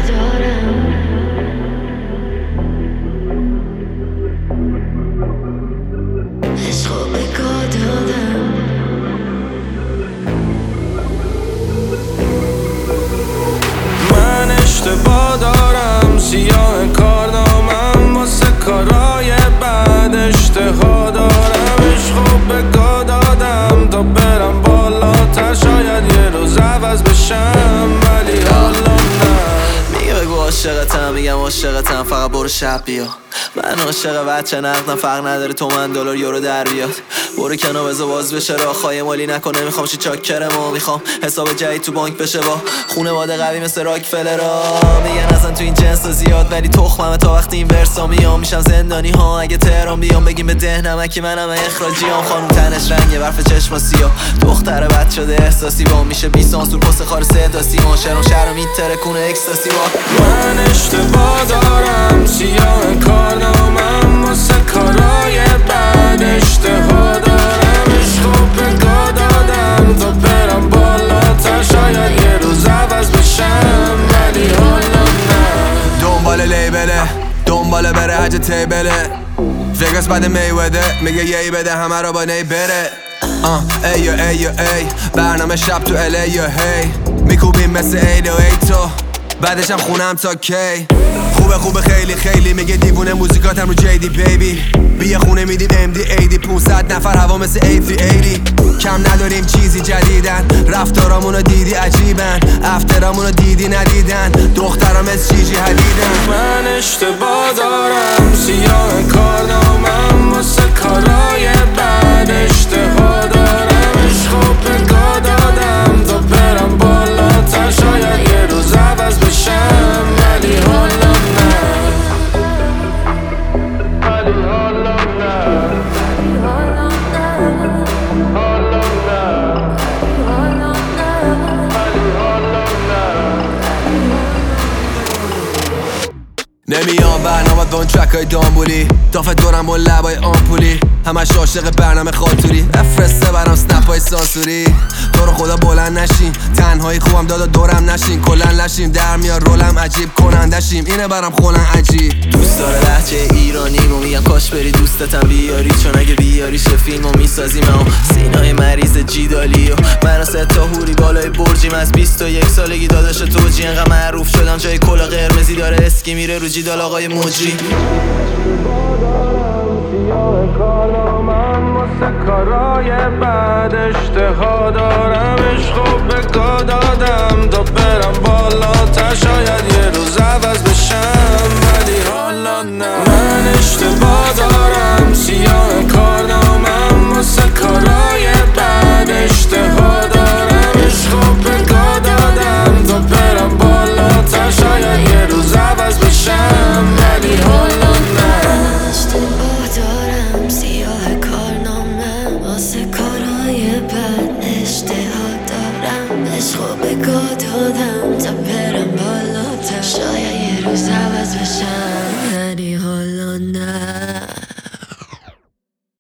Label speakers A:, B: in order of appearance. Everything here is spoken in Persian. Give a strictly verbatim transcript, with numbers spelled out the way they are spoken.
A: دارم. عشقو به گا دادم.
B: من اشتباه دارم، سیاه کارنامم واسه کارای بعد اشتها دارم. عشقو به گا دادم تا برم بالاتر، شاید یه روز عوض بشم ولی حالا نه.
C: میگه بگو عاشقتم، میگم عاشقتم، فقط برو شب بیا. من عاشق بچه نقدم، فرق نداره تومن دلار یورو در بیاد. برو کنار بذار باز بشه راه، خواهی مالی نکنه، میخوام چی چاکرمو، میخوام حساب جدید تو بانک بشه با خونواده قوی مثل راکفلرا. میگن اصلا تو این جنس زیاد ولی تخممه، تا وقتی این ورسا میام میشم زندانی ها. اگه تهران بیام بگیم به ده نمکی منم اخراجیام. خانوم تنش رنگه، برف چشم سیاه، دختر بد شده احساسی با میشه بی سانسور پست خار صدا سیما. شهرم شهرم میتره کنه اکستاسی با.
B: من اشتباه دارم، سیاه کارنامم واسه کارای بعد اشتها دارم. عشقو به گا دادم تا برم بالاتر، شاید یه روز عوض بشم ولی حالا نه.
D: دنبال لیبله، دنبال بره حج تیبله. وگاس بعد میوده میگه یهی بده همه رو با نی بره. آه ایو ایو ای برنامه شب تو ال ای هی میکوبیم مثل ایل و ای تو بعدش هم خونم تا کی. خوبه خوبه خیلی خیلی میگه دیوونه موزیکاتم رو جیدی بیبی. بیا خونه میدیم ام دی ایدی پونصد نفر هوا مثل ای فی ایدی. کم نداریم چیزی جدیدن، رفتارامونو دیدی عجیبن، افترامونو دیدی ندیدن، دخترام از چیجی حدیدن.
B: من اشتباه دارم، سیاه کارنامم واسه کارای بعد اشتها دارم. عشقو به گا دادم تا برم بالاتر، شاید یه روز عوض بشم ولی حالا نه. ولی حالا نه. حالا نه. ولی حالا نه.
D: نمیام برنامه با اون ترکای دامبولی، دافت دورم با لبای آمپولی، همش عاشق برنامه خاطوری، افرسته برام سنپ های سانسوری. تو رو خدا بلند نشین، تنهایی خوبم دادا دورم نشین، کلن لشیم در میار رولم عجیب کنندشیم، اینه برام خولن عجیب.
C: دوست داره لهجه ایرانی رو، میگم کاش بری دوستتم بیاری، چون اگه بیاری شه فیلمو میسازیم. اما سینای مریض جیدالی و من سه تا هوری بالای برجیم، از بیست و یک سالگی داداش توجی، انقدر معروف شدم جای کلا قرمزی داره اسکی میره رو جیدال آقای موجی.
B: کارنامم واسه کارای بعد اشتها دارم. عشقو به گا دادم تا برم بالاتر، شاید یه روز عوض بشم ولی حالا نه. من اشتباه دارم، سیاه کارنامم واسه کارای بعد اشتها دارم. عشقو به گا دادم تا برم بالاتر، شاید یه روز عوض بشم ولی حالا نه.
A: اشتباه دارم، سیاه کارنامه واسه کارهای بد اشتها دارم. عشقو به گا دادم تا برم بالاتر، شاید یه روز عوض بشم.